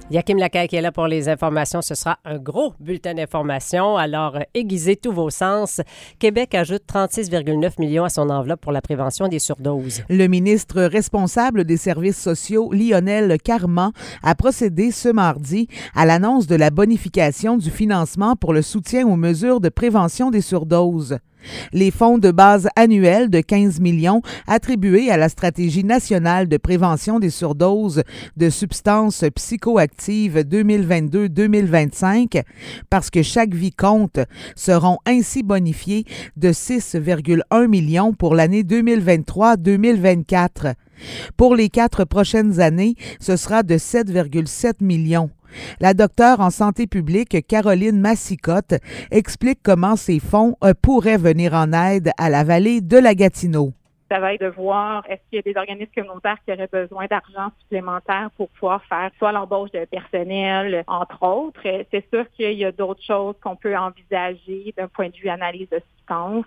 Yakim Lacaille qui est là pour les informations. Ce sera un gros bulletin d'information. Alors, aiguisez tous vos sens. Québec ajoute 36,9 millions à son enveloppe pour la prévention des surdoses. Le ministre responsable des services sociaux, Lionel Carman, a procédé ce mardi à l'annonce de la bonification du financement pour le soutien aux mesures de prévention des surdoses. Les fonds de base annuels de 15 millions attribués à la Stratégie nationale de prévention des surdoses de substances psychoactives 2022-2025, parce que chaque vie compte, seront ainsi bonifiés de 6,1 millions pour l'année 2023-2024. Pour les 4 prochaines années, ce sera de 7,7 millions. La docteure en santé publique, Caroline Massicotte, explique comment ces fonds pourraient venir en aide à la vallée de la Gatineau. Ça va être de voir est-ce qu'il y a des organismes communautaires qui auraient besoin d'argent supplémentaire pour pouvoir faire soit l'embauche de personnel, entre autres. C'est sûr qu'il y a d'autres choses qu'on peut envisager d'un point de vue analyse de substances.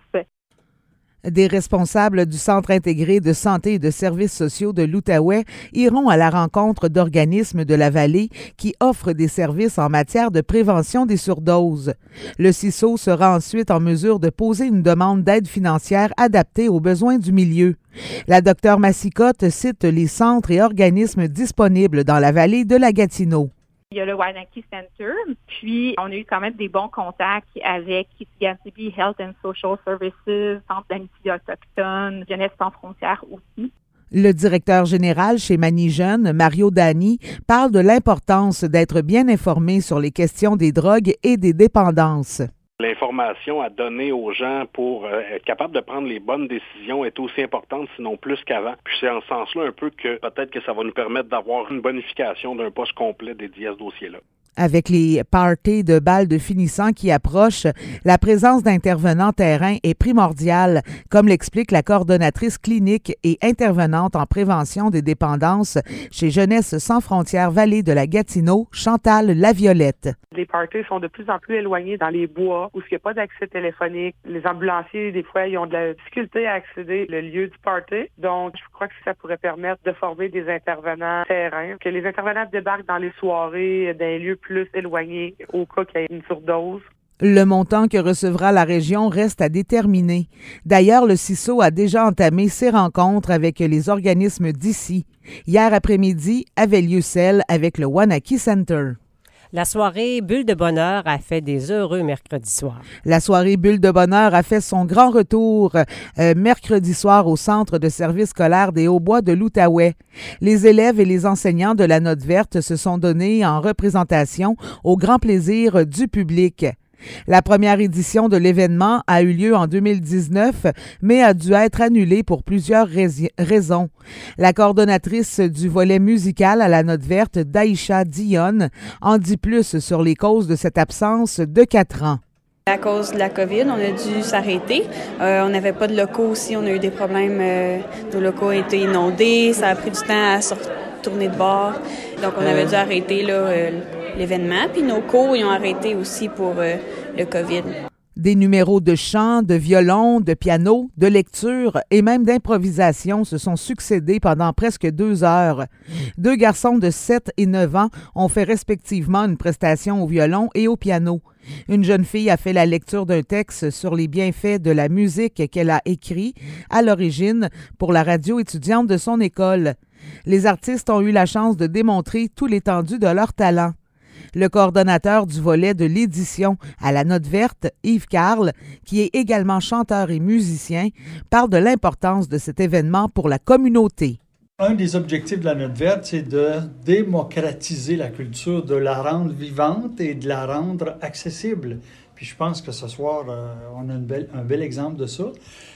Des responsables du Centre intégré de santé et de services sociaux de l'Outaouais iront à la rencontre d'organismes de la vallée qui offrent des services en matière de prévention des surdoses. Le CISO sera ensuite en mesure de poser une demande d'aide financière adaptée aux besoins du milieu. La docteure Massicotte cite les centres et organismes disponibles dans la vallée de la Gatineau. Il y a le Wainaki Center, puis on a eu quand même des bons contacts avec Kissimmee Health and Social Services, Centre d'amitié autochtone, Jeunesse sans frontières aussi. Le directeur général chez Mani Jeune, Mario Dani, parle de l'importance d'être bien informé sur les questions des drogues et des dépendances. L'information à donner aux gens pour être capable de prendre les bonnes décisions est aussi importante, sinon plus qu'avant. Puis c'est en ce sens-là un peu que peut-être que ça va nous permettre d'avoir une bonification d'un poste complet dédié à ce dossier-là. Avec les parties de balles de finissants qui approchent, la présence d'intervenants terrain est primordiale, comme l'explique la coordonnatrice clinique et intervenante en prévention des dépendances chez Jeunesse sans frontières Vallée de la Gatineau, Chantal Laviolette. Les parties sont de plus en plus éloignés dans les bois où il n'y a pas d'accès téléphonique. Les ambulanciers, des fois, ils ont de la difficulté à accéder au lieu du party. Donc, je crois que ça pourrait permettre de former des intervenants terrain, que les intervenants débarquent dans les soirées, dans les lieux plus éloignés au cas qu'il y ait une surdose. Le montant que recevra la région reste à déterminer. D'ailleurs, le CISO a déjà entamé ses rencontres avec les organismes d'ici. Hier après-midi avait lieu celle avec le Wainaki Center. La soirée Bulle de bonheur a fait des heureux mercredi soir. La soirée Bulle de bonheur a fait son grand retour mercredi soir au Centre de services scolaires des Hauts-Bois de l'Outaouais. Les élèves et les enseignants de la Note verte se sont donnés en représentation au grand plaisir du public. La première édition de l'événement a eu lieu en 2019, mais a dû être annulée pour plusieurs raisons. La coordonnatrice du volet musical à la Note verte, Daïcha Dionne, en dit plus sur les causes de cette absence de 4 ans. À cause de la COVID, on a dû s'arrêter. On n'avait pas de locaux aussi, on a eu des problèmes. Nos locaux ont été inondés, ça a pris du temps à se retourner de bord. Donc, on avait dû arrêter l'événement. Puis nos cours, ils ont arrêté aussi pour le COVID. Des numéros de chant, de violon, de piano, de lecture et même d'improvisation se sont succédés pendant presque 2 heures. 2 garçons de 7 et 9 ans ont fait respectivement une prestation au violon et au piano. Une jeune fille a fait la lecture d'un texte sur les bienfaits de la musique qu'elle a écrit à l'origine pour la radio étudiante de son école. Les artistes ont eu la chance de démontrer tout l'étendue de leur talent. Le coordonnateur du volet de l'édition à la Note verte, Yves Carle, qui est également chanteur et musicien, parle de l'importance de cet événement pour la communauté. Un des objectifs de la Note verte, c'est de démocratiser la culture, de la rendre vivante et de la rendre accessible. Puis je pense que ce soir, on a un bel exemple de ça.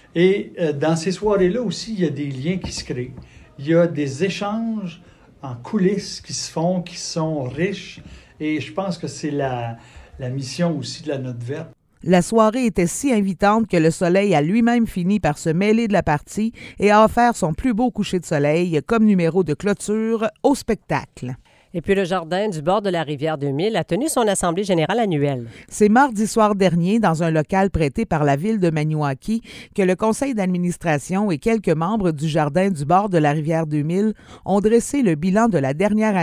Et dans ces soirées-là aussi, il y a des liens qui se créent. Il y a des échanges en coulisses qui se font, qui sont riches. Et je pense que c'est la mission aussi de la Note verte. La soirée était si invitante que le soleil a lui-même fini par se mêler de la partie et a offert son plus beau coucher de soleil comme numéro de clôture au spectacle. Et puis le Jardin du bord de la rivière 2000 a tenu son assemblée générale annuelle. C'est mardi soir dernier, dans un local prêté par la ville de Maniwaki, que le conseil d'administration et quelques membres du Jardin du bord de la rivière 2000 ont dressé le bilan de la dernière année.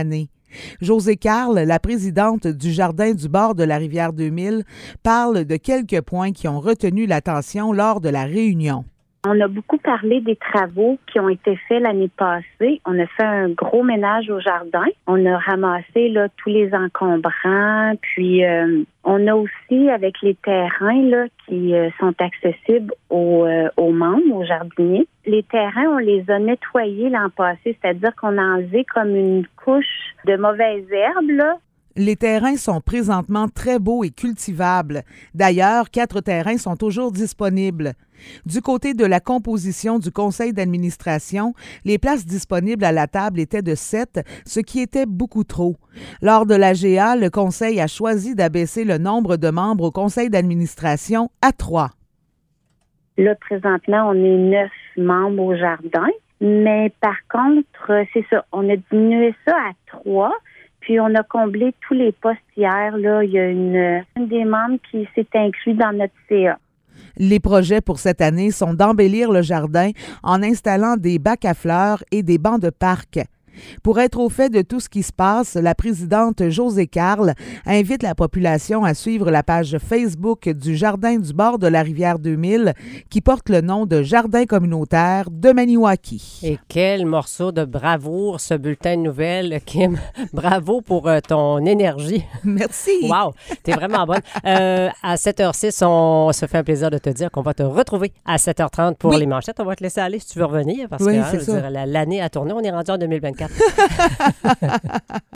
Josée Carle, la présidente du Jardin du bord de la rivière 2000, parle de quelques points qui ont retenu l'attention lors de la réunion. On a beaucoup parlé des travaux qui ont été faits l'année passée. On a fait un gros ménage au jardin. On a ramassé là, tous les encombrants. Puis on a aussi, avec les terrains là, qui sont accessibles aux membres, aux jardiniers, les terrains, on les a nettoyés l'an passé. C'est-à-dire qu'on a enlevé comme une couche de mauvaises herbes, là. Les terrains sont présentement très beaux et cultivables. D'ailleurs, 4 terrains sont toujours disponibles. Du côté de la composition du conseil d'administration, les places disponibles à la table étaient de 7, ce qui était beaucoup trop. Lors de l'AGA, le conseil a choisi d'abaisser le nombre de membres au conseil d'administration à 3. Là, présentement, on est 9 membres au jardin. Mais par contre, c'est ça, on a diminué ça à 3. Puis, on a comblé tous les postes hier. Là, il y a une des membres qui s'est inclus dans notre CA. Les projets pour cette année sont d'embellir le jardin en installant des bacs à fleurs et des bancs de parc. Pour être au fait de tout ce qui se passe, la présidente Josée Carle invite la population à suivre la page Facebook du Jardin du bord de la rivière 2000 qui porte le nom de Jardin communautaire de Maniwaki. Et quel morceau de bravoure, ce bulletin de nouvelles, Kim. Bravo pour ton énergie. Merci. Wow, t'es vraiment bonne. À 7h06, on se fait un plaisir de te dire qu'on va te retrouver à 7h30 pour les manchettes. On va te laisser aller si tu veux revenir parce que c'est ça. l'année a tourné. On est rendu en 2024.